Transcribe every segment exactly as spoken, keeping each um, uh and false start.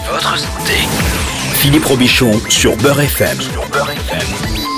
votre santé. Philippe Robichon sur Beurre F M. Sur Beurre F M.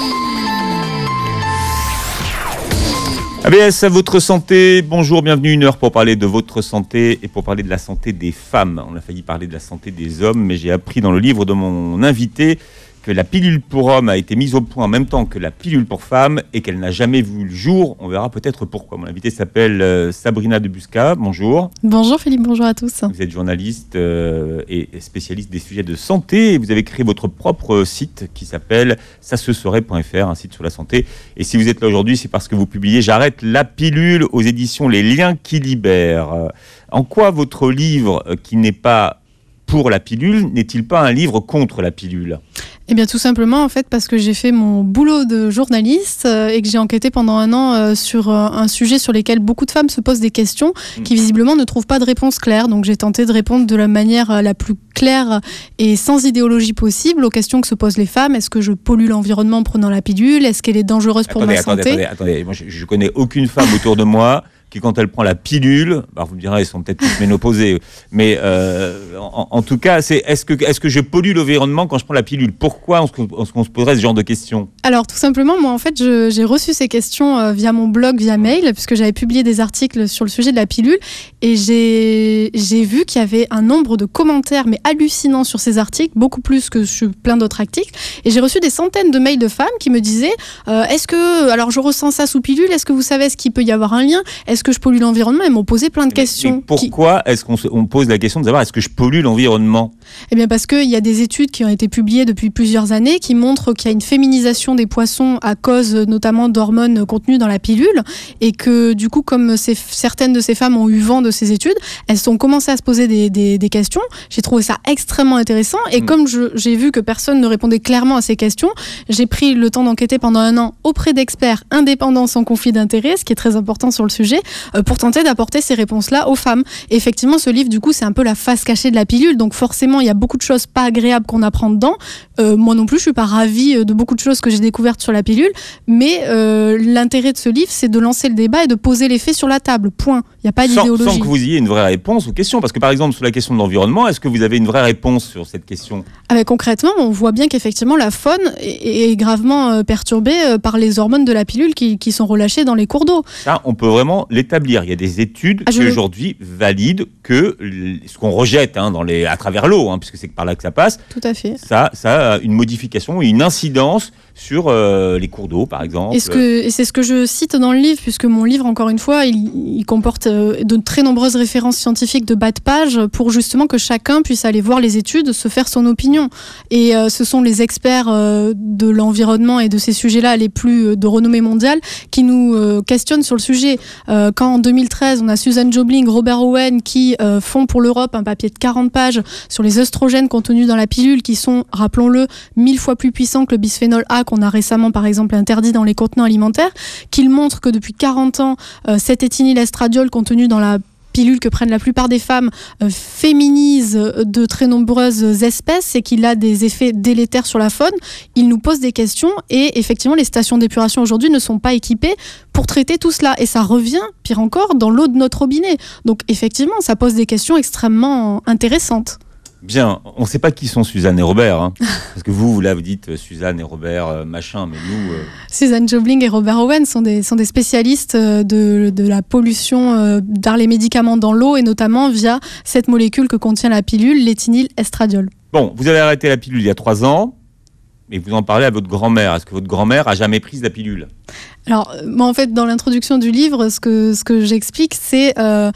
A B S à votre santé, bonjour, bienvenue une heure pour parler de votre santé et pour parler de la santé des femmes. On a failli parler de la santé des hommes, mais j'ai appris dans le livre de mon invité que la pilule pour hommes a été mise au point en même temps que la pilule pour femmes et qu'elle n'a jamais vu le jour. On verra peut-être pourquoi. Mon invité s'appelle euh, Sabrina Debusca, bonjour. Bonjour Philippe, bonjour à tous. Vous êtes journaliste euh, et spécialiste des sujets de santé et vous avez créé votre propre site qui s'appelle ça se saurait point f r, un site sur la santé. Et si vous êtes là aujourd'hui, c'est parce que vous publiez J'arrête la pilule aux éditions Les Liens qui libèrent. En quoi votre livre, qui n'est pas pour la pilule, n'est-il pas un livre contre la pilule ? Eh bien tout simplement en fait parce que j'ai fait mon boulot de journaliste euh, et que j'ai enquêté pendant un an euh, sur euh, un sujet sur lequel beaucoup de femmes se posent des questions mmh. qui visiblement ne trouvent pas de réponse claire. Donc j'ai tenté de répondre de la manière euh, la plus claire et sans idéologie possible aux questions que se posent les femmes. Est-ce que je pollue l'environnement en prenant la pilule ? Est-ce qu'elle est dangereuse pour attendez, ma attendez, santé ? Attendez, attendez, moi je, je connais aucune femme autour de moi qui, quand elle prend la pilule, bah vous me direz, elles sont peut-être toutes ménopausées, mais euh, en, en tout cas, c'est est-ce que, est-ce que je pollue l'environnement quand je prends la pilule ? Pourquoi on se, on, on se poserait ce genre de questions ? Alors, tout simplement, moi, en fait, je, j'ai reçu ces questions euh, via mon blog, via mail, puisque j'avais publié des articles sur le sujet de la pilule, et j'ai, j'ai vu qu'il y avait un nombre de commentaires, mais hallucinants sur ces articles, beaucoup plus que sur plein d'autres articles, et j'ai reçu des centaines de mails de femmes qui me disaient euh, est-ce que, alors je ressens ça sous pilule, est-ce que vous savez est-ce qu'il peut y avoir un lien ? Est-ce que je pollue l'environnement ? Elles m'ont posé plein de mais, questions. Mais pourquoi qui... est-ce qu'on se, on pose la question de savoir est-ce que je pollue l'environnement ? Eh bien parce qu'il y a des études qui ont été publiées depuis plusieurs années qui montrent qu'il y a une féminisation des poissons à cause notamment d'hormones contenues dans la pilule et que du coup comme ces, certaines de ces femmes ont eu vent de ces études, elles ont commencé à se poser des, des, des questions. J'ai trouvé ça extrêmement intéressant et mmh. comme je, j'ai vu que personne ne répondait clairement à ces questions, j'ai pris le temps d'enquêter pendant un an auprès d'experts indépendants sans conflit d'intérêt, ce qui est très important sur le sujet, euh, pour tenter d'apporter ces réponses-là aux femmes. Et effectivement, ce livre, du coup, c'est un peu la face cachée de la pilule, donc forcément, il y a beaucoup de choses pas agréables qu'on apprend dedans. Euh, moi non plus, je suis pas ravie de beaucoup de choses que j'ai découvertes sur la pilule, mais euh, l'intérêt de ce livre, c'est de lancer le débat et de poser les faits sur la table, point. Il n'y a pas d'idéologie. Sans, sans que vous ayez une vraie réponse aux questions, parce que par exemple, sur la question de l'environnement, est-ce que vous avez une vraie réponse sur cette question ? Ah ben, concrètement, on voit bien qu'effectivement, la faune est, est gravement euh, perturbée euh, par les hormones de la pilule qui, qui sont relâchées dans les cours d'eau. Ça, on peut vraiment l'établir. Il y a des études ah, qui je... aujourd'hui valident que ce qu'on rejette hein, dans les, à travers l'eau, hein, puisque c'est par là que ça passe, tout à fait. Ça, ça a une modification, une incidence sur euh, les cours d'eau, par exemple. Et, ce que, et c'est ce que je cite dans le livre, puisque mon livre, encore une fois, il, il comporte euh, de très nombreuses références scientifiques de bas de page pour justement que chacun puisse aller voir les études, se faire son opinion. Et euh, ce sont les experts euh, de l'environnement et de ces sujets-là les plus euh, de renommée mondiale qui nous euh, questionnent sur le sujet. Euh, quand en deux mille treize, on a Susan Jobling, Robert Owen qui euh, font pour l'Europe un papier de quarante pages sur les œstrogènes contenus dans la pilule qui sont, rappelons-le, mille fois plus puissants que le bisphénol A qu'on a récemment par exemple interdit dans les contenants alimentaires, qu'il montre que depuis quarante ans, euh, cet éthénylestradiol contenu dans la pilule que prennent la plupart des femmes euh, féminise de très nombreuses espèces et qu'il a des effets délétères sur la faune. Il nous pose des questions et effectivement les stations d'épuration aujourd'hui ne sont pas équipées pour traiter tout cela et ça revient, pire encore, dans l'eau de notre robinet. Donc effectivement, ça pose des questions extrêmement intéressantes. Bien, on ne sait pas qui sont Suzanne et Robert, hein. Parce que vous, vous là, vous dites Suzanne et Robert, euh, machin, mais nous... Euh... Suzanne Jobling et Robert Owen sont des, sont des spécialistes de, de la pollution euh, dans les médicaments dans l'eau, et notamment via cette molécule que contient la pilule, l'éthénylestradiol. Bon, vous avez arrêté la pilule il y a trois ans, mais vous en parlez à votre grand-mère. Est-ce que votre grand-mère a jamais pris la pilule ? Alors, moi, en fait, dans l'introduction du livre, ce que, ce que j'explique, c'est... Euh,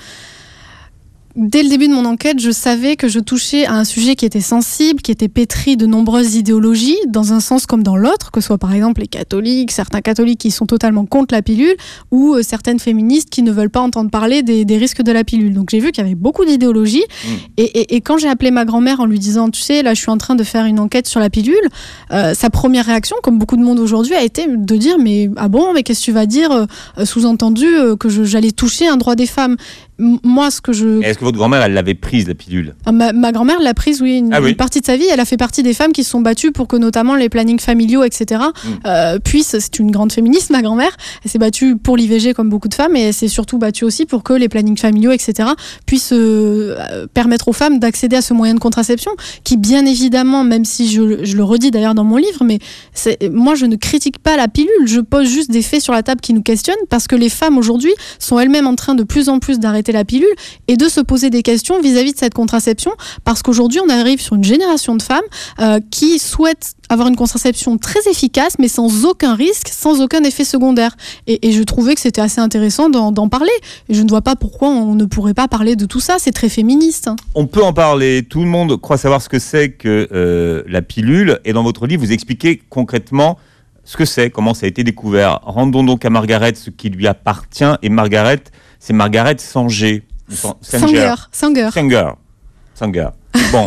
Dès le début de mon enquête, je savais que je touchais à un sujet qui était sensible, qui était pétri de nombreuses idéologies, dans un sens comme dans l'autre, que ce soit par exemple les catholiques, certains catholiques qui sont totalement contre la pilule, ou euh, certaines féministes qui ne veulent pas entendre parler des, des risques de la pilule. Donc j'ai vu qu'il y avait beaucoup d'idéologies, mmh. et, et, et quand j'ai appelé ma grand-mère en lui disant « Tu sais, là je suis en train de faire une enquête sur la pilule euh, », sa première réaction, comme beaucoup de monde aujourd'hui, a été de dire « Mais ah bon, mais qu'est-ce que tu vas dire euh, sous-entendu euh, que je, j'allais toucher un droit des femmes ?» moi, ce que je... Est-ce que votre grand-mère, elle l'avait prise, la pilule ? Ma, ma grand-mère l'a prise, oui une, ah oui. une partie de sa vie. Elle a fait partie des femmes qui se sont battues pour que notamment les plannings familiaux, et cetera, mm. euh, puissent... C'est une grande féministe, ma grand-mère. Elle s'est battue pour l'I V G comme beaucoup de femmes, et elle s'est surtout battue aussi pour que les plannings familiaux, et cetera, puissent euh, permettre aux femmes d'accéder à ce moyen de contraception qui, bien évidemment, même si je, je le redis d'ailleurs dans mon livre, mais c'est, moi, je ne critique pas la pilule. Je pose juste des faits sur la table qui nous questionnent, parce que les femmes, aujourd'hui, sont elles-mêmes en train de plus en plus d'arrêter la pilule et de se poser des questions vis-à-vis de cette contraception, parce qu'aujourd'hui on arrive sur une génération de femmes euh, qui souhaitent avoir une contraception très efficace mais sans aucun risque, sans aucun effet secondaire, et, et je trouvais que c'était assez intéressant d'en, d'en parler, et je ne vois pas pourquoi on ne pourrait pas parler de tout ça, c'est très féministe. On peut en parler, tout le monde croit savoir ce que c'est que euh, la pilule, et dans votre livre vous expliquez concrètement ce que c'est, comment ça a été découvert. Rendons donc à Margaret ce qui lui appartient, et Margaret, c'est Margaret Sanger. Sanger. Sanger. Sanger. Sanger. Bon.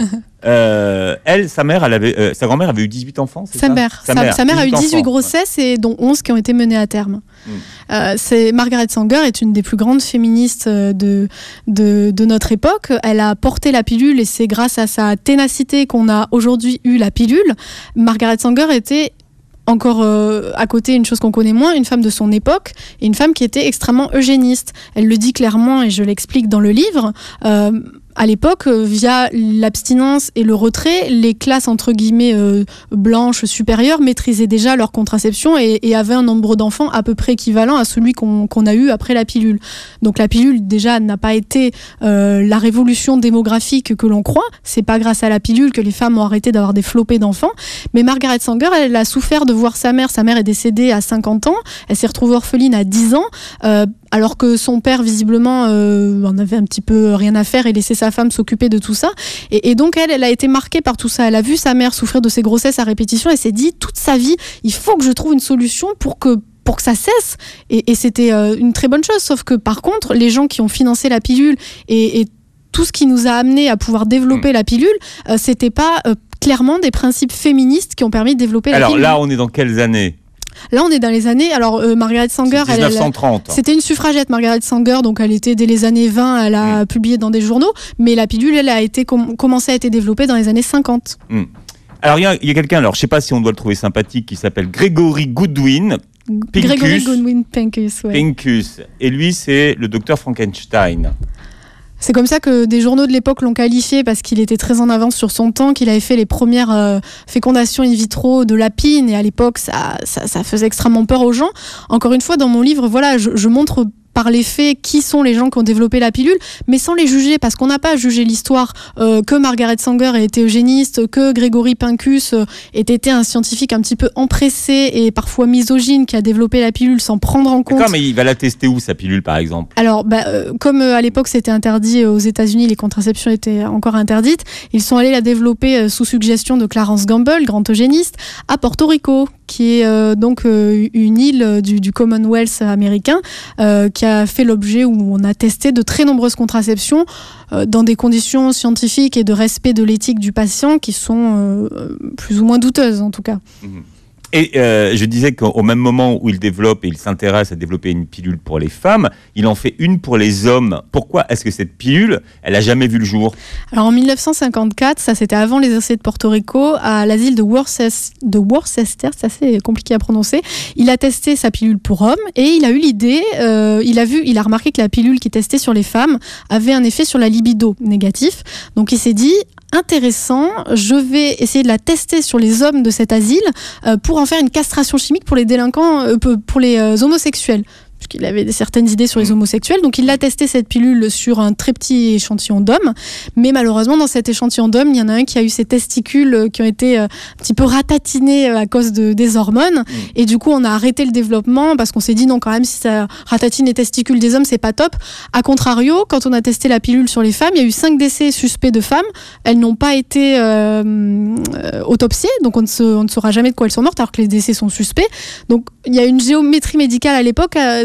euh, elle, sa mère, elle avait, euh, sa grand-mère avait eu dix-huit enfants, c'est sa ça mère. Sa, sa mère, sa mère a eu dix-huit enfants. grossesses et dont onze qui ont été menées à terme. Mm. Euh, c'est, Margaret Sanger est une des plus grandes féministes de, de, de notre époque. Elle a porté la pilule et c'est grâce à sa ténacité qu'on a aujourd'hui eu la pilule. Margaret Sanger était... encore euh, à côté, une chose qu'on connaît moins, une femme de son époque, et une femme qui était extrêmement eugéniste. Elle le dit clairement, et je l'explique dans le livre. Euh, à l'époque, euh, via l'abstinence et le retrait, les classes entre guillemets euh, blanches supérieures maîtrisaient déjà leur contraception et, et avaient un nombre d'enfants à peu près équivalent à celui qu'on, qu'on a eu après la pilule. Donc la pilule déjà n'a pas été euh, la révolution démographique que l'on croit. C'est pas grâce à la pilule que les femmes ont arrêté d'avoir des flopées d'enfants. Mais Margaret Sanger, elle a souffert de voir sa mère. Sa mère est décédée à cinquante ans. Elle s'est retrouvée orpheline à dix ans. Euh, alors que son père, visiblement, euh, en avait un petit peu rien à faire et laissait sa femme s'occuper de tout ça. Et, et donc, elle, elle a été marquée par tout ça. Elle a vu sa mère souffrir de ses grossesses à répétition et s'est dit, toute sa vie, il faut que je trouve une solution pour que pour que ça cesse. Et, et c'était euh, une très bonne chose. Sauf que, par contre, les gens qui ont financé la pilule et, et tout ce qui nous a amené à pouvoir développer mmh. la pilule, euh, c'était pas euh, clairement des principes féministes qui ont permis de développer Alors, la pilule. Alors là, on est dans quelles années ? Là, on est dans les années... Alors, euh, Margaret Sanger... C'est dix-neuf cent trente. Elle, elle, c'était une suffragette, Margaret Sanger, donc elle était dès les années vingt, elle a mmh. publié dans des journaux, mais la pilule, elle a été com- commencé à être développée dans les années cinquante. Mmh. Alors, il y, y a quelqu'un, alors je ne sais pas si on doit le trouver sympathique, qui s'appelle Gregory Goodwin. Pincus, Gregory Goodwin Pincus, ouais. Pincus. Et lui, c'est le docteur Frankenstein. C'est comme ça que des journaux de l'époque l'ont qualifié, parce qu'il était très en avance sur son temps, qu'il avait fait les premières euh, fécondations in vitro de lapine, et à l'époque ça, ça, ça faisait extrêmement peur aux gens. Encore une fois, dans mon livre, voilà, je, je montre par les faits qui sont les gens qui ont développé la pilule, mais sans les juger, parce qu'on n'a pas jugé l'histoire euh, que Margaret Sanger ait été eugéniste, que Gregory Pincus euh, ait été un scientifique un petit peu empressé et parfois misogyne qui a développé la pilule sans prendre en compte. D'accord, mais il va la tester où, sa pilule, par exemple ? Alors, bah, euh, comme euh, à l'époque c'était interdit euh, aux États-Unis, les contraceptions étaient encore interdites, ils sont allés la développer euh, sous suggestion de Clarence Gamble, grand eugéniste, à Porto Rico, qui est euh, donc euh, une île du, du Commonwealth américain, euh, qui a fait l'objet où on a testé de très nombreuses contraceptions euh, dans des conditions scientifiques et de respect de l'éthique du patient qui sont euh, plus ou moins douteuses en tout cas. Mmh. Et euh, je disais qu'au même moment où il développe et il s'intéresse à développer une pilule pour les femmes, il en fait une pour les hommes. Pourquoi est-ce que cette pilule, elle n'a jamais vu le jour ? Alors en dix-neuf cent cinquante-quatre, ça c'était avant les essais de Porto Rico, à l'asile de Worcester, de Worcester, c'est assez compliqué à prononcer, il a testé sa pilule pour hommes et il a eu l'idée, euh, il a vu, il a remarqué que la pilule qui testait sur les femmes avait un effet sur la libido négatif. Donc il s'est dit, intéressant, je vais essayer de la tester sur les hommes de cet asile euh, pour en faire une castration chimique pour les délinquants, euh, pour les euh, homosexuels. Puisqu'il avait des, certaines idées sur les homosexuels. Donc il a testé cette pilule sur un très petit échantillon d'hommes. Mais malheureusement, dans cet échantillon d'hommes, il y en a un qui a eu ses testicules qui ont été euh, un petit peu ratatinés à cause de, des hormones. Mmh. Et du coup, on a arrêté le développement parce qu'on s'est dit non, quand même, si ça ratatine les testicules des hommes, c'est pas top. A contrario, quand on a testé la pilule sur les femmes, il y a eu cinq décès suspects de femmes. Elles n'ont pas été euh, euh, autopsiées. Donc on ne, se, on ne saura jamais de quoi elles sont mortes alors que les décès sont suspects. Donc il y a une géométrie médicale à l'époque. Euh,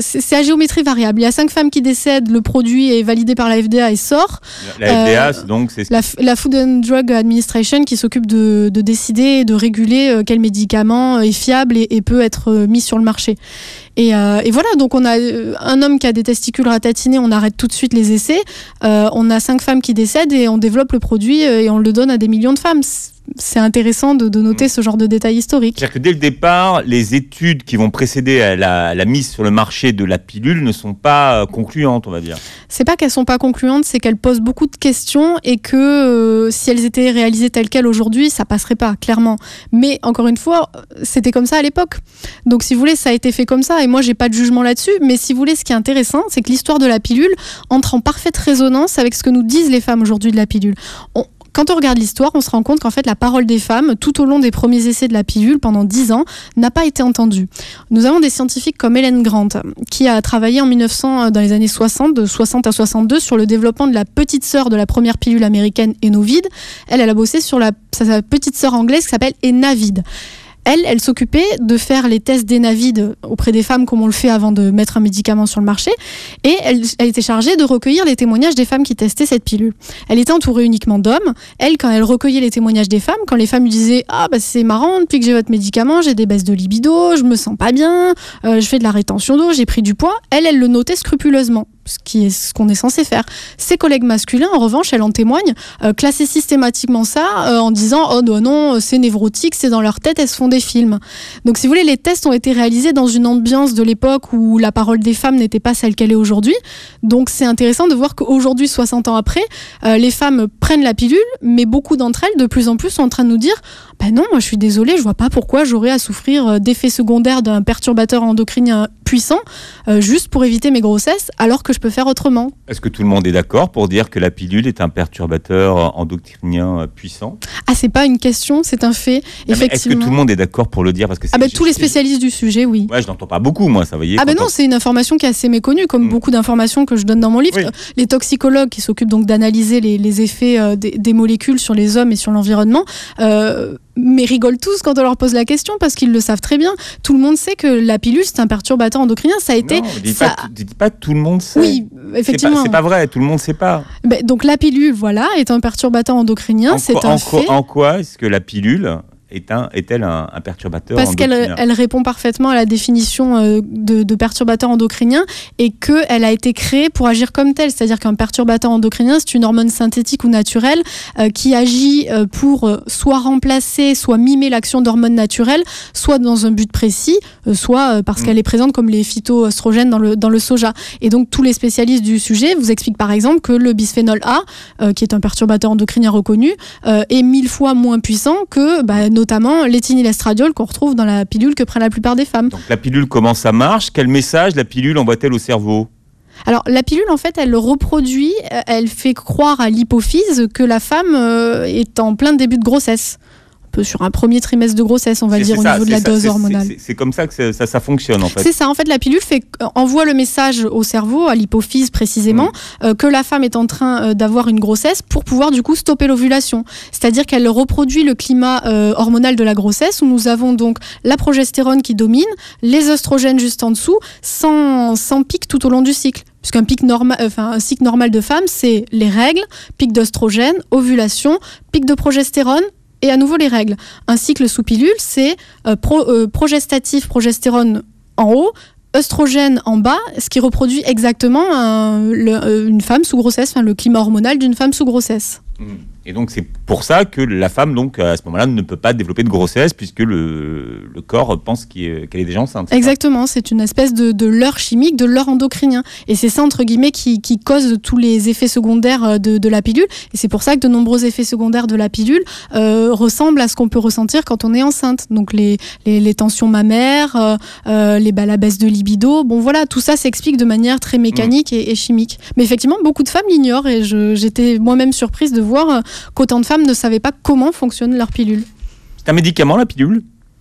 c'est, c'est à géométrie variable. Il y a cinq femmes qui décèdent, le produit est validé par la F D A et sort. La, la F D A, euh, c'est donc c'est... La, la Food and Drug Administration qui s'occupe de, de décider et de réguler euh, quel médicament est fiable et, et peut être euh, mis sur le marché. Et, euh, et voilà, donc on a un homme qui a des testicules ratatinés, on arrête tout de suite les essais. Euh, on a cinq femmes qui décèdent et on développe le produit et on le donne à des millions de femmes. C'est intéressant de, de noter ce genre de détails historiques. C'est-à-dire que dès le départ, les études qui vont précéder à la, la mise sur le marché de la pilule ne sont pas concluantes, on va dire. C'est pas qu'elles sont pas concluantes, c'est qu'elles posent beaucoup de questions et que euh, si elles étaient réalisées telles quelles aujourd'hui, ça passerait pas, clairement. Mais encore une fois, c'était comme ça à l'époque. Donc si vous voulez, ça a été fait comme ça et moi j'ai pas de jugement là-dessus. Mais si vous voulez, ce qui est intéressant, c'est que l'histoire de la pilule entre en parfaite résonance avec ce que nous disent les femmes aujourd'hui de la pilule. On, Quand on regarde l'histoire, on se rend compte qu'en fait, la parole des femmes, tout au long des premiers essais de la pilule, pendant dix ans, n'a pas été entendue. Nous avons des scientifiques comme Helen Grant, qui a travaillé en mille neuf cents, dans les années soixante, de soixante à soixante-deux, sur le développement de la petite sœur de la première pilule américaine, Enovid. Elle, elle a bossé sur la, sa petite sœur anglaise qui s'appelle Enavid. Elle, elle s'occupait de faire les tests d'Enavid auprès des femmes comme on le fait avant de mettre un médicament sur le marché. Et elle, elle était chargée de recueillir les témoignages des femmes qui testaient cette pilule. Elle était entourée uniquement d'hommes. Elle, quand elle recueillait les témoignages des femmes, quand les femmes lui disaient « Ah, bah, c'est marrant, depuis que j'ai votre médicament, j'ai des baisses de libido, je me sens pas bien, euh, je fais de la rétention d'eau, j'ai pris du poids », elle, elle le notait scrupuleusement. Ce qui est ce qu'on est censé faire. Ses collègues masculins, en revanche, elle en témoigne, euh, classaient systématiquement ça euh, en disant « Oh non, non, c'est névrotique, c'est dans leur tête, elles se font des films ». Donc si vous voulez, les tests ont été réalisés dans une ambiance de l'époque où la parole des femmes n'était pas celle qu'elle est aujourd'hui. Donc c'est intéressant de voir qu'aujourd'hui, soixante ans après, euh, les femmes prennent la pilule, mais beaucoup d'entre elles, de plus en plus, sont en train de nous dire « Ben non, moi je suis désolée, je vois pas pourquoi j'aurais à souffrir d'effets secondaires d'un perturbateur endocrinien puissant euh, juste pour éviter mes grossesses, alors que je peux faire autrement. » Est-ce que tout le monde est d'accord pour dire que la pilule est un perturbateur endocrinien puissant ? Ah, c'est pas une question, c'est un fait. Ah, effectivement. Est-ce que tout le monde est d'accord pour le dire ? Parce que ah ben, tous les spécialistes du sujet, oui. Ouais, je n'entends pas beaucoup, moi, ça, voyez. Ah ben non, on... c'est une information qui est assez méconnue, comme mmh. beaucoup d'informations que je donne dans mon livre. Oui. Les toxicologues qui s'occupent donc d'analyser les, les effets euh, des, des molécules sur les hommes et sur l'environnement, euh, mais rigolent tous quand on leur pose la question parce qu'ils le savent très bien. Tout le monde sait que la pilule, c'est un perturbateur endocrinien. Ça a été. Non, dis ça... pas, dis pas tout le monde sait. Oui, effectivement. C'est pas, c'est pas vrai, tout le monde sait pas. Ben, donc la pilule, voilà, est un perturbateur endocrinien, en c'est quoi, un en fait. Quoi, en quoi est-ce que la pilule est, un, est-elle un, un perturbateur Parce endocrinien ? Parce qu'elle elle répond parfaitement à la définition euh, de, de perturbateur endocrinien et qu'elle a été créée pour agir comme telle. C'est-à-dire qu'un perturbateur endocrinien, c'est une hormone synthétique ou naturelle euh, qui agit euh, pour euh, soit remplacer, soit mimer l'action d'hormones naturelles, soit dans un but précis, euh, soit euh, parce mmh. qu'elle est présente comme les phytoestrogènes dans le, dans le soja. Et donc tous les spécialistes du sujet vous expliquent par exemple que le bisphénol A, euh, qui est un perturbateur endocrinien reconnu, euh, est mille fois moins puissant que bah, notamment l'éthénylestradiol qu'on retrouve dans la pilule que prennent la plupart des femmes. Donc la pilule, comment ça marche ? Quel message la pilule envoie-t-elle au cerveau ? Alors la pilule, en fait, elle reproduit, elle fait croire à l'hypophyse que la femme euh, est en plein début de grossesse. Sur un premier trimestre de grossesse, on va c'est, dire, c'est au ça, niveau de la ça, dose c'est, hormonale. C'est, c'est, c'est comme ça que ça, ça, ça fonctionne, en fait. C'est ça, en fait, la pilule fait, euh, envoie le message au cerveau, à l'hypophyse précisément, mmh. euh, que la femme est en train euh, d'avoir une grossesse pour pouvoir, du coup, stopper l'ovulation. C'est-à-dire qu'elle reproduit le climat euh, hormonal de la grossesse, où nous avons donc la progestérone qui domine, les oestrogènes juste en dessous, sans, sans pic tout au long du cycle. Puisqu'un pic normal, enfin, un cycle normal de femme, c'est les règles, pic d'oestrogène, ovulation, pic de progestérone, et à nouveau les règles. Un cycle sous pilule, c'est euh, pro, euh, progestatif, progestérone en haut, œstrogène en bas, ce qui reproduit exactement un, le, une femme sous grossesse, enfin, le climat hormonal d'une femme sous grossesse. Et donc c'est pour ça que la femme, donc, à ce moment-là, ne peut pas développer de grossesse puisque le, le corps pense qu'il est, qu'elle est déjà enceinte. C'est Exactement, ça c'est une espèce de, de leurre chimique, de leurre endocrinien. Et c'est ça, entre guillemets, qui, qui cause tous les effets secondaires de, de la pilule. Et c'est pour ça que de nombreux effets secondaires de la pilule euh, ressemblent à ce qu'on peut ressentir quand on est enceinte. Donc les, les, les tensions mammaires, euh, euh, les, bah, la baisse de libido. Bon voilà, tout ça s'explique de manière très mécanique mmh. et, et chimique. Mais effectivement, beaucoup de femmes l'ignorent et je, j'étais moi-même surprise de voir qu'autant de femmes ne savaient pas comment fonctionne leur pilule. C'est un médicament, la pilule ?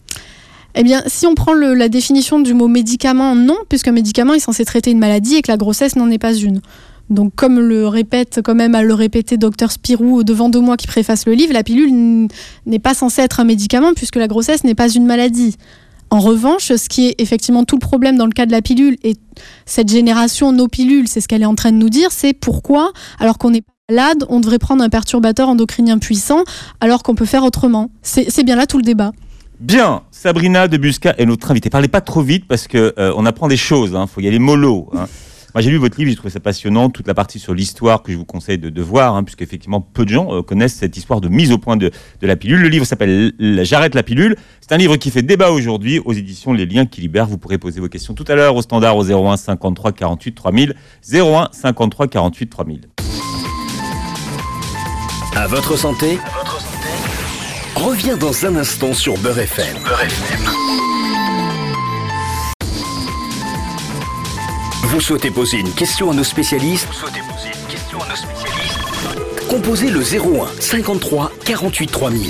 Eh bien, si on prend le, la définition du mot médicament, non, puisqu'un médicament est censé traiter une maladie et que la grossesse n'en est pas une. Donc, comme le répète quand même à le répéter docteur Spirou devant de moi qui préface le livre, la pilule n- n'est pas censée être un médicament puisque la grossesse n'est pas une maladie. En revanche, ce qui est effectivement tout le problème dans le cas de la pilule, et cette génération no pilule, c'est ce qu'elle est en train de nous dire, c'est pourquoi, alors qu'on n'est pas malade, on devrait prendre un perturbateur endocrinien puissant, alors qu'on peut faire autrement. C'est, c'est bien là tout le débat. Bien, Sabrina Debusca est notre invitée. Parlez pas trop vite parce que euh, on apprend des choses. Il hein, faut y aller mollo. Hein. Moi, j'ai lu votre livre, j'ai trouvé ça passionnant, toute la partie sur l'histoire que je vous conseille de, de voir, hein, puisque effectivement peu de gens euh, connaissent cette histoire de mise au point de, de la pilule. Le livre s'appelle « J'arrête la pilule ». C'est un livre qui fait débat aujourd'hui aux éditions Les Liens qui libèrent. Vous pourrez poser vos questions tout à l'heure au standard au zéro un cinquante-trois quarante-huit trois mille, zéro un cinquante-trois quarante-huit trois mille. À votre santé, à votre santé. Reviens dans un instant sur Beurre F M. Beurre F M. Vous souhaitez poser une question à nos spécialistes? Vous souhaitez poser une question à nos spécialistes? Composez le zéro un cinquante-trois quarante-huit trois mille.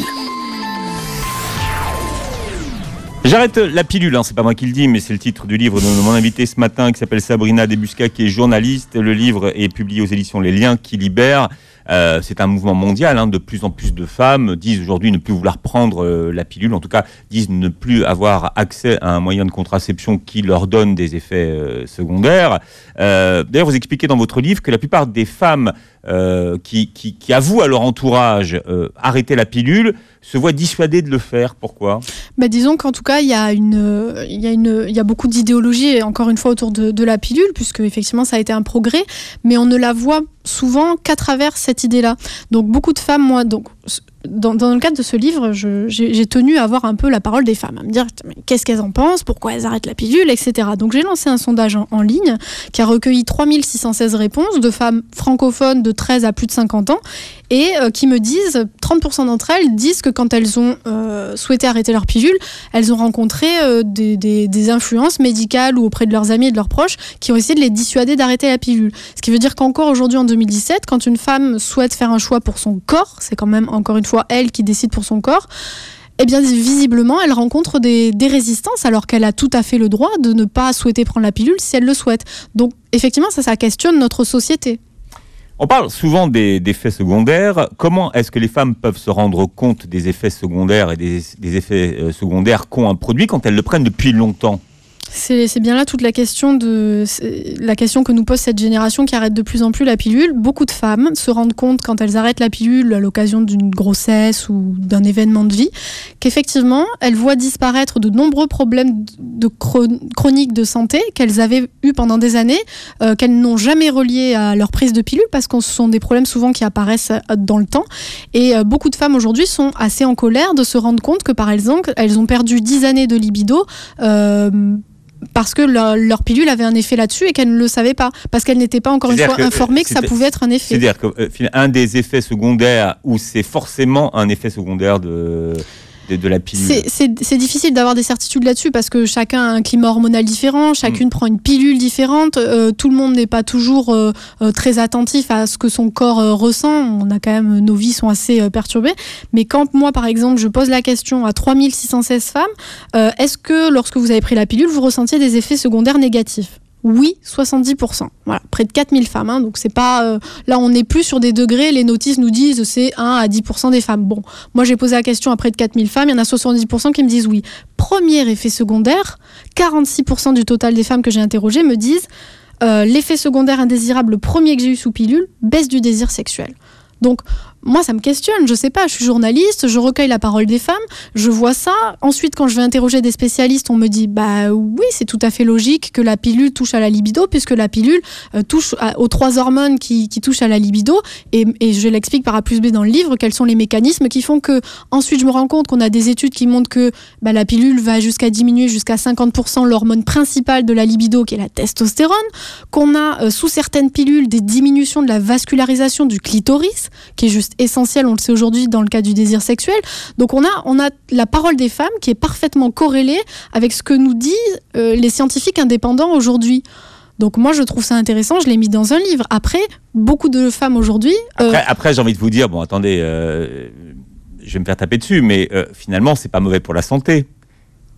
J'arrête la pilule, hein, c'est pas moi qui le dis, mais c'est le titre du livre de mon invité ce matin qui s'appelle Sabrina Debusca, qui est journaliste. Le livre est publié aux éditions Les Liens qui libèrent. Euh, c'est un mouvement mondial, hein, de plus en plus de femmes disent aujourd'hui ne plus vouloir prendre euh, la pilule, en tout cas disent ne plus avoir accès à un moyen de contraception qui leur donne des effets euh, secondaires. Euh, d'ailleurs, vous expliquez dans votre livre que la plupart des femmes euh, qui, qui, qui avouent à leur entourage euh, arrêter la pilule se voient dissuadées de le faire. Pourquoi ? Bah, disons qu'en tout cas, il y a une, il y a une, il y a beaucoup d'idéologie, encore une fois, autour de, de la pilule, puisque effectivement, ça a été un progrès, mais on ne la voit souvent qu'à travers cette idée-là. Donc, beaucoup de femmes, moi, donc, dans, dans le cadre de ce livre, je, j'ai, j'ai tenu à avoir un peu la parole des femmes, à me dire mais qu'est-ce qu'elles en pensent, pourquoi elles arrêtent la pilule, et cetera. Donc, j'ai lancé un sondage en, en ligne qui a recueilli trois mille six cent seize réponses de femmes francophones de treize à plus de cinquante ans et euh, qui me disent, trente pour cent d'entre elles disent que quand elles ont euh, souhaité arrêter leur pilule, elles ont rencontré euh, des, des, des influences médicales ou auprès de leurs amis et de leurs proches qui ont essayé de les dissuader d'arrêter la pilule. Ce qui veut dire qu'encore aujourd'hui, en deux mille dix-sept, quand une femme souhaite faire un choix pour son corps, c'est quand même encore une fois elle qui décide pour son corps, eh bien visiblement elle rencontre des, des résistances alors qu'elle a tout à fait le droit de ne pas souhaiter prendre la pilule si elle le souhaite. Donc effectivement ça, ça questionne notre société. On parle souvent des, des effets secondaires. Comment est-ce que les femmes peuvent se rendre compte des effets secondaires et des, des effets euh, secondaires qu'ont un produit quand elles le prennent depuis longtemps ? C'est, c'est bien là toute la question, de, la question que nous pose cette génération qui arrête de plus en plus la pilule. Beaucoup de femmes se rendent compte quand elles arrêtent la pilule à l'occasion d'une grossesse ou d'un événement de vie qu'effectivement elles voient disparaître de nombreux problèmes de chroniques de santé qu'elles avaient eu pendant des années, euh, qu'elles n'ont jamais reliés à leur prise de pilule parce que ce sont des problèmes souvent qui apparaissent dans le temps. Et euh, beaucoup de femmes aujourd'hui sont assez en colère de se rendre compte que par exemple elles ont perdu dix années de libido euh, parce que leur, leur pilule avait un effet là-dessus et qu'elles ne le savaient pas, parce qu'elles n'étaient pas encore C'est-à-dire une fois que, informées que ça pouvait être un effet. C'est-à-dire qu'un euh, des effets secondaires, où c'est forcément un effet secondaire de... De, de la pilule. C'est, c'est, c'est difficile d'avoir des certitudes là-dessus parce que chacun a un climat hormonal différent, chacune mmh. prend une pilule différente, euh, tout le monde n'est pas toujours euh, euh, très attentif à ce que son corps euh, ressent, on a quand même, nos vies sont assez euh, perturbées, mais quand moi par exemple je pose la question à trois mille six cent seize femmes, euh, est-ce que lorsque vous avez pris la pilule vous ressentiez des effets secondaires négatifs ? Oui, soixante-dix pour cent. Voilà, près de quatre mille femmes. Hein, donc c'est pas, euh, là, on n'est plus sur des degrés. Les notices nous disent c'est un à dix pour cent des femmes. Bon, moi, j'ai posé la question à près de quatre mille femmes. Il y en a soixante-dix pour cent qui me disent oui. Premier effet secondaire, quarante-six pour cent du total des femmes que j'ai interrogées me disent euh, l'effet secondaire indésirable, le premier que j'ai eu sous pilule, baisse du désir sexuel. Donc, moi, ça me questionne, je sais pas, je suis journaliste, je recueille la parole des femmes, je vois ça. Ensuite, quand je vais interroger des spécialistes, on me dit, bah oui, c'est tout à fait logique que la pilule touche à la libido, puisque la pilule euh, touche à, aux trois hormones qui, qui touchent à la libido. Et, et je l'explique par A plus B dans le livre, quels sont les mécanismes qui font que, ensuite, je me rends compte qu'on a des études qui montrent que bah, la pilule va jusqu'à diminuer jusqu'à cinquante pour cent l'hormone principale de la libido, qui est la testostérone, qu'on a euh, sous certaines pilules des diminutions de la vascularisation du clitoris, qui est juste essentiel, on le sait aujourd'hui dans le cas du désir sexuel. Donc on a, on a la parole des femmes qui est parfaitement corrélée avec ce que nous disent euh, les scientifiques indépendants aujourd'hui. Donc moi je trouve ça intéressant, je l'ai mis dans un livre. Après, beaucoup de femmes aujourd'hui... Euh... Après, après j'ai envie de vous dire, bon attendez, euh, je vais me faire taper dessus, mais euh, finalement c'est pas mauvais pour la santé.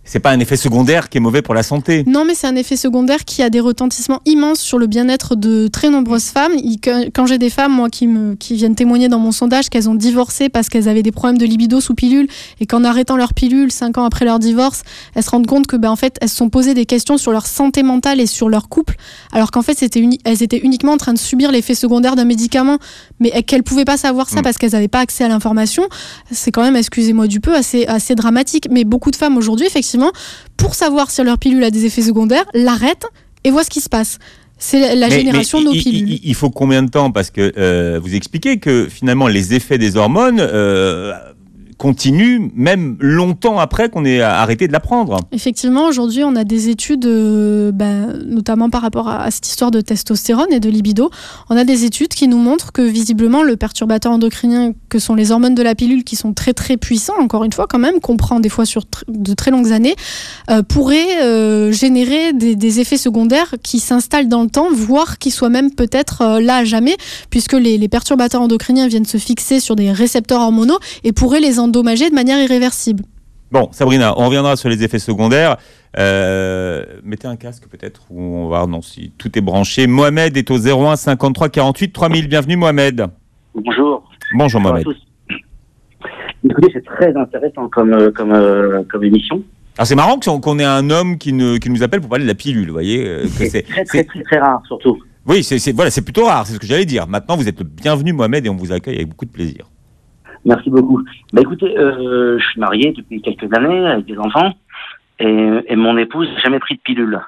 c'est pas un effet secondaire qui est mauvais pour la santé. Non, mais c'est un effet secondaire qui a des retentissements immenses sur le bien-être de très nombreuses femmes. Quand j'ai des femmes, moi, qui, me, qui viennent témoigner dans mon sondage qu'elles ont divorcé parce qu'elles avaient des problèmes de libido sous pilule et qu'en arrêtant leur pilule, cinq ans après leur divorce, elles se rendent compte que, ben, en fait, elles se sont posées des questions sur leur santé mentale et sur leur couple, alors qu'en fait, c'était uni- elles étaient uniquement en train de subir l'effet secondaire d'un médicament, mais qu'elles pouvaient pas savoir ça mmh. parce qu'elles n'avaient pas accès à l'information. C'est quand même, excusez-moi du peu, assez, assez dramatique. Mais beaucoup de femmes aujourd'hui, effectivement, pour savoir si leur pilule a des effets secondaires, l'arrêtent et voient ce qui se passe. C'est la mais, génération mais nos il, pilules. Il, il faut combien de temps ? Parce que euh, vous expliquez que finalement les effets des hormones euh, continue même longtemps après qu'on ait arrêté de la prendre. Effectivement, aujourd'hui, on a des études, euh, ben, notamment par rapport à, à cette histoire de testostérone et de libido. On a des études qui nous montrent que visiblement, le perturbateur endocrinien que sont les hormones de la pilule, qui sont très très puissants, encore une fois quand même, qu'on prend des fois sur tr- de très longues années, euh, pourraient euh, générer des, des effets secondaires qui s'installent dans le temps, voire qui soient même peut-être euh, là à jamais, puisque les, les perturbateurs endocriniens viennent se fixer sur des récepteurs hormonaux et pourraient les endommager de manière irréversible. Bon, Sabrina, on reviendra sur les effets secondaires. Euh, mettez un casque peut-être, ou on va voir non, si tout est branché. Mohamed est au zéro un cinquante-trois quarante-huit trois mille. Bienvenue Mohamed. Bonjour. Bonjour Mohamed. Bonjour à tous. Écoutez, c'est très intéressant comme, comme, euh, comme émission. Alors c'est marrant qu'on ait un homme qui, ne, qui nous appelle pour parler de la pilule, vous voyez. Que c'est, c'est très, très, très, très rare surtout. Oui, c'est, c'est, voilà, c'est plutôt rare, c'est ce que j'allais dire. Maintenant, vous êtes le bienvenu Mohamed et on vous accueille avec beaucoup de plaisir. Merci beaucoup. Bah écoutez, euh, je suis marié depuis quelques années avec des enfants et, et mon épouse n'a jamais pris de pilule.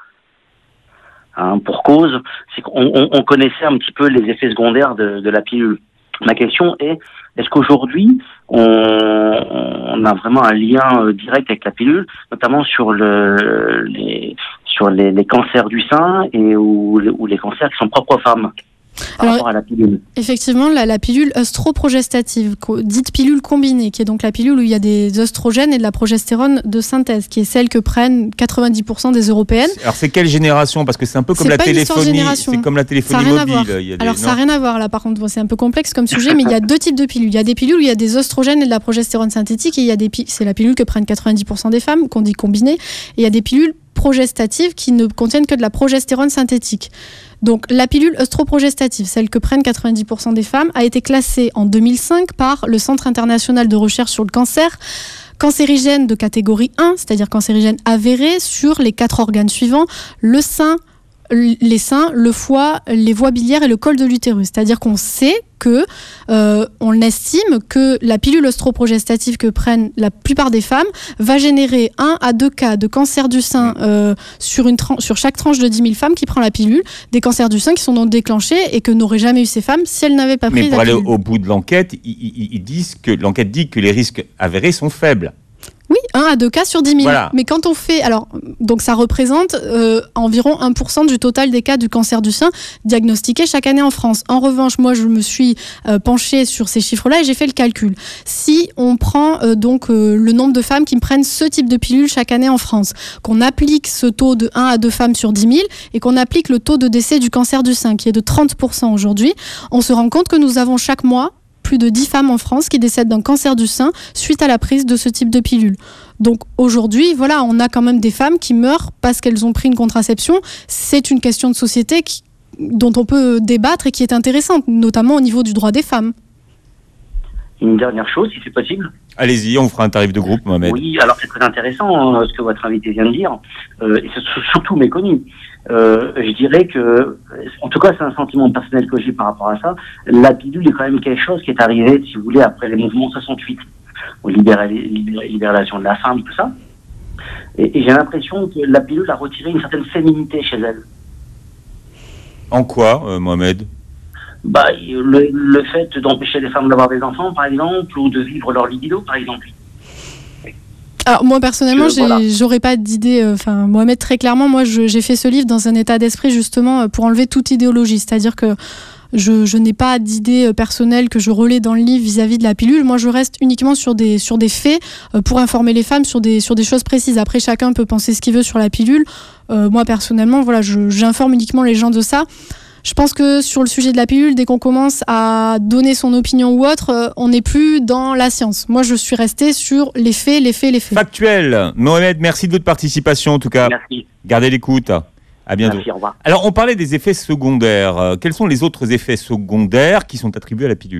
Hein, pour cause, c'est qu'on on, on connaissait un petit peu les effets secondaires de, de la pilule. Ma question est, est-ce qu'aujourd'hui, on, on a vraiment un lien direct avec la pilule, notamment sur, le, les, sur les, les cancers du sein et ou, ou les cancers qui sont propres aux femmes ? Par Alors, rapport à la pilule. Effectivement, la, la pilule œstroprogestative, dite pilule combinée, qui est donc la pilule où il y a des œstrogènes et de la progestérone de synthèse, qui est celle que prennent quatre-vingt-dix pour cent des européennes. Alors c'est quelle génération ? Parce que c'est un peu comme c'est la pas téléphonie, c'est comme la téléphonie mobile. Il y a des, Alors ça n'a rien à voir là, par contre, c'est un peu complexe comme sujet, mais il y a deux types de pilules. Il y a des pilules où il y a des œstrogènes et de la progestérone synthétique, et il y a des pi- c'est la pilule que prennent quatre-vingt-dix pour cent des femmes, qu'on dit combinée, et il y a des pilules progestatives qui ne contiennent que de la progestérone synthétique. Donc la pilule œstroprogestative, celle que prennent quatre-vingt-dix pour cent des femmes, a été classée en deux mille cinq par le Centre international de recherche sur le cancer cancérigène de catégorie un, c'est-à-dire cancérigène avéré sur les quatre organes suivants, le sein, les seins, le foie, les voies biliaires et le col de l'utérus. C'est-à-dire qu'on sait que, euh, on estime que la pilule œstroprogestative que prennent la plupart des femmes va générer un à deux cas de cancer du sein euh, sur, une tran- sur chaque tranche de dix mille femmes qui prend la pilule, des cancers du sein qui sont donc déclenchés et que n'auraient jamais eu ces femmes si elles n'avaient pas pris la pilule. Mais pour aller au bout de l'enquête, ils, ils, ils disent que l'enquête dit que les risques avérés sont faibles. Oui, un à deux cas sur dix mille. Voilà. Mais quand on fait... Alors, donc ça représente euh, environ un pour cent du total des cas du cancer du sein diagnostiqués chaque année en France. En revanche, moi, je me suis euh, penchée sur ces chiffres-là et j'ai fait le calcul. Si on prend euh, donc euh, le nombre de femmes qui prennent ce type de pilule chaque année en France, qu'on applique ce taux de un à deux femmes sur dix mille et qu'on applique le taux de décès du cancer du sein, qui est de trente pour cent aujourd'hui, on se rend compte que nous avons chaque mois plus de dix femmes en France qui décèdent d'un cancer du sein suite à la prise de ce type de pilule. Donc aujourd'hui, voilà, on a quand même des femmes qui meurent parce qu'elles ont pris une contraception. C'est une question de société qui, dont on peut débattre et qui est intéressante, notamment au niveau du droit des femmes. Une dernière chose, si c'est possible. Allez-y, on fera un tarif de groupe, Mohamed. Oui, alors c'est très intéressant hein, ce que votre invité vient de dire, euh, et c'est surtout méconnu. Euh, je dirais que, en tout cas c'est un sentiment personnel que j'ai par rapport à ça, la pilule est quand même quelque chose qui est arrivé, si vous voulez, après les mouvements soixante-huit, aux libéra- libéra- libération de la femme, tout ça. Et, et j'ai l'impression que la pilule a retiré une certaine féminité chez elle. En quoi, euh, Mohamed ? Bah, le, le fait d'empêcher les femmes d'avoir des enfants, par exemple, ou de vivre leur libido, par exemple. Alors moi personnellement, je, j'ai, voilà. j'aurais pas d'idée. Enfin, euh, Mohamed, très clairement, moi, je, j'ai fait ce livre dans un état d'esprit justement pour enlever toute idéologie, c'est-à-dire que je, je n'ai pas d'idée personnelle que je relais dans le livre vis-à-vis de la pilule. Moi, je reste uniquement sur des sur des faits euh, pour informer les femmes sur des sur des choses précises. Après, chacun peut penser ce qu'il veut sur la pilule. Euh, moi personnellement, voilà, je, j'informe uniquement les gens de ça. Je pense que sur le sujet de la pilule, dès qu'on commence à donner son opinion ou autre, euh, on n'est plus dans la science. Moi, je suis restée sur les faits, les faits, les faits. Factuel. Mohamed, merci de votre participation en tout cas. Merci. Gardez l'écoute. À bientôt. Merci, au revoir. Alors, on parlait des effets secondaires. Euh, quels sont les autres effets secondaires qui sont attribués à la pilule ?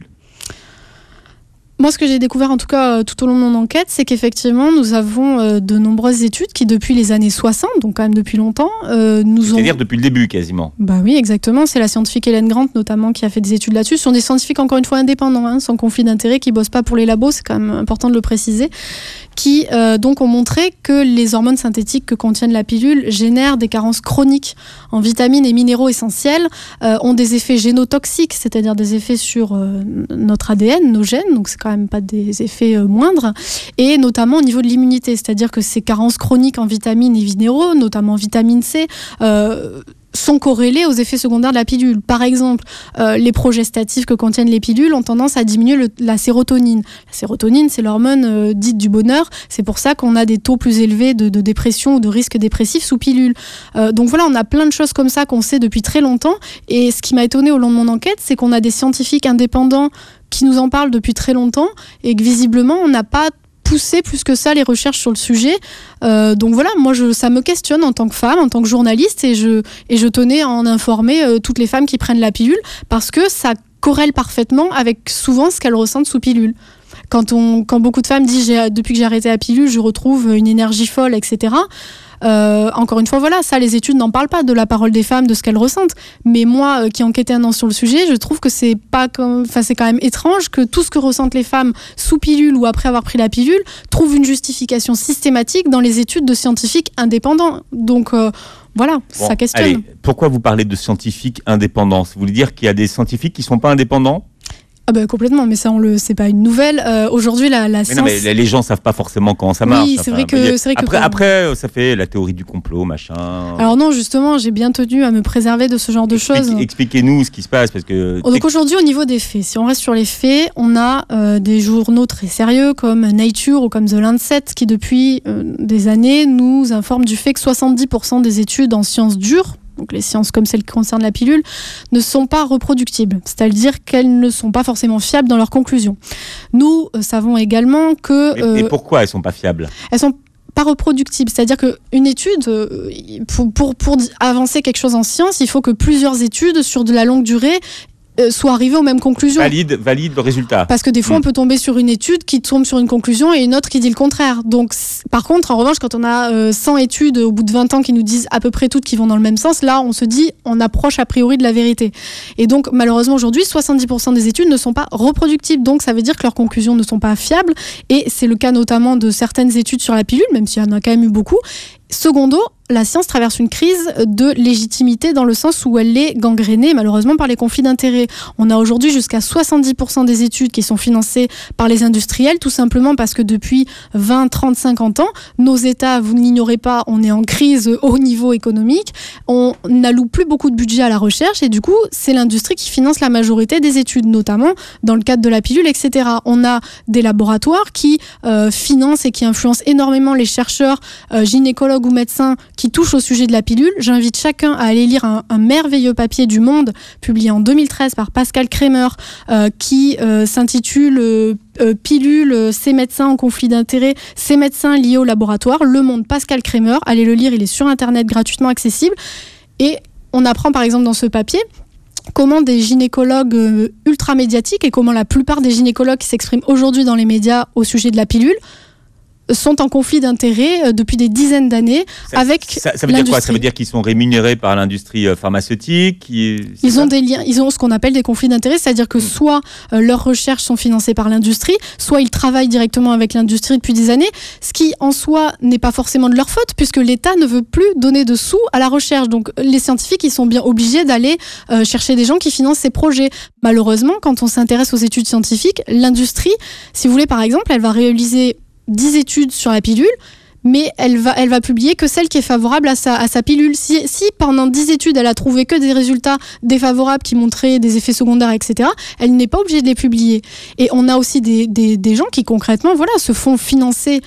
Moi, ce que j'ai découvert, en tout cas, euh, tout au long de mon enquête, c'est qu'effectivement, nous avons euh, de nombreuses études qui, depuis les années soixante, donc quand même depuis longtemps, euh, nous ont... C'est-à-dire depuis le début, quasiment. Bah oui, exactement. C'est la scientifique Hélène Grant, notamment, qui a fait des études là-dessus. Ce sont des scientifiques, encore une fois, indépendants, hein, sans conflit d'intérêt, qui bossent pas pour les labos, c'est quand même important de le préciser, qui euh, donc ont montré que les hormones synthétiques que contiennent la pilule génèrent des carences chroniques en vitamines et minéraux essentiels, euh, ont des effets génotoxiques, c'est-à-dire des effets sur euh, notre A D N, nos gènes, donc c'est quand même pas des effets euh, moindres, et notamment au niveau de l'immunité, c'est-à-dire que ces carences chroniques en vitamines et minéraux, notamment vitamine C, euh, sont corrélés aux effets secondaires de la pilule. Par exemple, euh, les progestatifs que contiennent les pilules ont tendance à diminuer le, la sérotonine. La sérotonine, c'est l'hormone euh, dite du bonheur. C'est pour ça qu'on a des taux plus élevés de, de dépression ou de risque dépressif sous pilule. Euh, donc voilà, on a plein de choses comme ça qu'on sait depuis très longtemps. Et ce qui m'a étonnée au long de mon enquête, c'est qu'on a des scientifiques indépendants qui nous en parlent depuis très longtemps et que visiblement, on n'a pas pousser plus que ça les recherches sur le sujet. Euh, donc voilà, moi je, ça me questionne en tant que femme, en tant que journaliste, et je, et je tenais à en informer euh, toutes les femmes qui prennent la pilule, parce que ça corrèle parfaitement avec souvent ce qu'elles ressentent sous pilule. Quand, on, quand beaucoup de femmes disent j'ai, depuis que j'ai arrêté la pilule, je retrouve une énergie folle, et cetera. Euh, encore une fois, voilà, ça, les études n'en parlent pas de la parole des femmes, de ce qu'elles ressentent. Mais moi, euh, qui ai enquêté un an sur le sujet, je trouve que c'est pas comme, enfin, c'est quand même étrange que tout ce que ressentent les femmes sous pilule ou après avoir pris la pilule trouve une justification systématique dans les études de scientifiques indépendants. Donc, euh, voilà, bon, ça questionne. Allez, pourquoi vous parlez de scientifiques indépendants ? Vous voulez dire qu'il y a des scientifiques qui ne sont pas indépendants ? Ah bah complètement, mais ça on le, c'est pas une nouvelle. Euh, aujourd'hui, la, la mais science. Non, mais les gens savent pas forcément comment ça marche. Oui, c'est vrai que, c'est vrai que après, quand... après, ça fait la théorie du complot, machin. Alors non, justement, j'ai bien tenu à me préserver de ce genre de Explique, choses. Expliquez-nous ce qui se passe, parce que. Donc aujourd'hui, au niveau des faits, si on reste sur les faits, on a euh, des journaux très sérieux comme Nature ou comme The Lancet qui depuis euh, des années nous informent du fait que soixante-dix pour cent des études en sciences dures, donc les sciences comme celles qui concernent la pilule, ne sont pas reproductibles, c'est-à-dire qu'elles ne sont pas forcément fiables dans leurs conclusions. Nous euh, savons également que... Mais, euh, mais pourquoi elles ne sont pas fiables ? Elles sont pas reproductibles, c'est-à-dire qu'une étude, euh, pour, pour, pour avancer quelque chose en science, il faut que plusieurs études sur de la longue durée soit arrivé aux mêmes conclusions. Valide, valide le résultat. Parce que des fois, mmh. on peut tomber sur une étude qui tombe sur une conclusion et une autre qui dit le contraire. Donc, par contre, en revanche, quand on a euh, cent études au bout de vingt ans qui nous disent à peu près toutes qui vont dans le même sens, là, on se dit, on approche a priori de la vérité. Et donc, malheureusement, aujourd'hui, soixante-dix pour cent des études ne sont pas reproductibles. Donc, ça veut dire que leurs conclusions ne sont pas fiables. Et c'est le cas notamment de certaines études sur la pilule, même s'il y en a quand même eu beaucoup. Secondo, la science traverse une crise de légitimité dans le sens où elle est gangrénée malheureusement par les conflits d'intérêts. On a aujourd'hui jusqu'à soixante-dix pour cent des études qui sont financées par les industriels, tout simplement parce que depuis vingt, trente, cinquante ans, nos États, vous ne l'ignorez pas, on est en crise au niveau économique, on n'alloue plus beaucoup de budget à la recherche et du coup, c'est l'industrie qui finance la majorité des études, notamment dans le cadre de la pilule, et cetera. On a des laboratoires qui euh, financent et qui influencent énormément les chercheurs, euh, gynécologues ou médecins qui touchent au sujet de la pilule. J'invite chacun à aller lire un, un merveilleux papier du Monde publié en deux mille treize par Pascal Kremer euh, qui euh, s'intitule euh, euh, Pilule, ces médecins en conflit d'intérêts, ces médecins liés au laboratoire. Le Monde, Pascal Kremer. Allez le lire, il est sur Internet gratuitement accessible. Et on apprend par exemple dans ce papier comment des gynécologues euh, ultra médiatiques et comment la plupart des gynécologues qui s'expriment aujourd'hui dans les médias au sujet de la pilule sont en conflit d'intérêts depuis des dizaines d'années ça, avec ça, ça veut dire quoi ? Ça veut dire qu'ils sont rémunérés par l'industrie pharmaceutique qui, Ils ça ont des liens, ils ont ce qu'on appelle des conflits d'intérêts, c'est-à-dire que mmh. soit euh, leurs recherches sont financées par l'industrie, soit ils travaillent directement avec l'industrie depuis des années, ce qui en soi n'est pas forcément de leur faute puisque l'État ne veut plus donner de sous à la recherche. Donc les scientifiques, ils sont bien obligés d'aller euh, chercher des gens qui financent ces projets. Malheureusement, quand on s'intéresse aux études scientifiques, l'industrie, si vous voulez par exemple, elle va réaliser dix études sur la pilule, mais elle va, elle va publier que celle qui est favorable à sa, à sa pilule. Si, si pendant dix études, elle a trouvé que des résultats défavorables qui montraient des effets secondaires, et cetera, elle n'est pas obligée de les publier. Et on a aussi des, des, des gens qui concrètement voilà, se font financer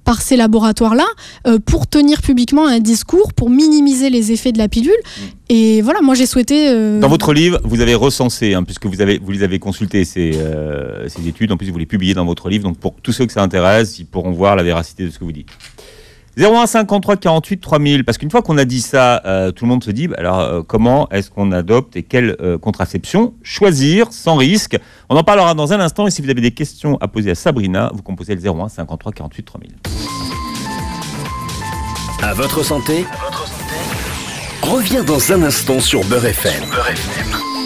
par ces laboratoires-là euh, pour tenir publiquement un discours, pour minimiser les effets de la pilule. Mmh. Et voilà, moi j'ai souhaité... Euh... Dans votre livre, vous avez recensé, hein, puisque vous, avez, vous les avez consultées, ces, euh, ces études, en plus vous les publiez dans votre livre, donc pour tous ceux que ça intéresse, ils pourront voir la véracité de ce que vous dites. zéro un cinquante-trois quarante-huit trois mille, parce qu'une fois qu'on a dit ça, euh, tout le monde se dit, bah, alors euh, comment est-ce qu'on adopte et quelle euh, contraception choisir sans risque? On en parlera dans un instant, et si vous avez des questions à poser à Sabrina, vous composez le zéro un cinquante-trois quarante-huit trois mille. À votre santé, à votre santé. Reviens dans un instant sur Beurre F M. Beurre F M.